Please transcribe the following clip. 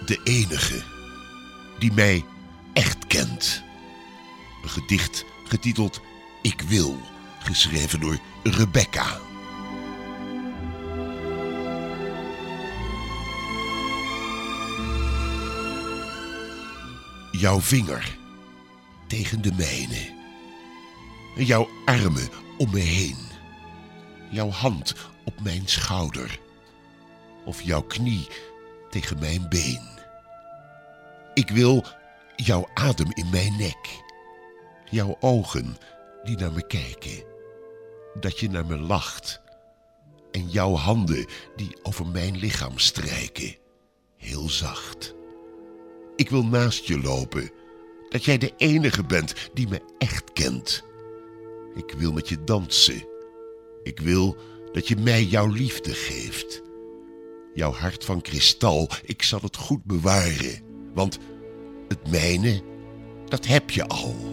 De enige die mij echt kent. Een gedicht getiteld Ik Wil, geschreven door Rebecca. Jouw vinger tegen de mijne. Jouw armen om me heen. Jouw hand op mijn schouder. Of jouw knie tegen mijn been. Ik wil jouw adem in mijn nek. Jouw ogen die naar me kijken. Dat je naar me lacht. En jouw handen die over mijn lichaam strijken. Heel zacht. Ik wil naast je lopen. Dat jij de enige bent die me echt kent. Ik wil met je dansen. Ik wil dat je mij jouw liefde geeft. Jouw hart van kristal, ik zal het goed bewaren. Want het mijne, dat heb je al.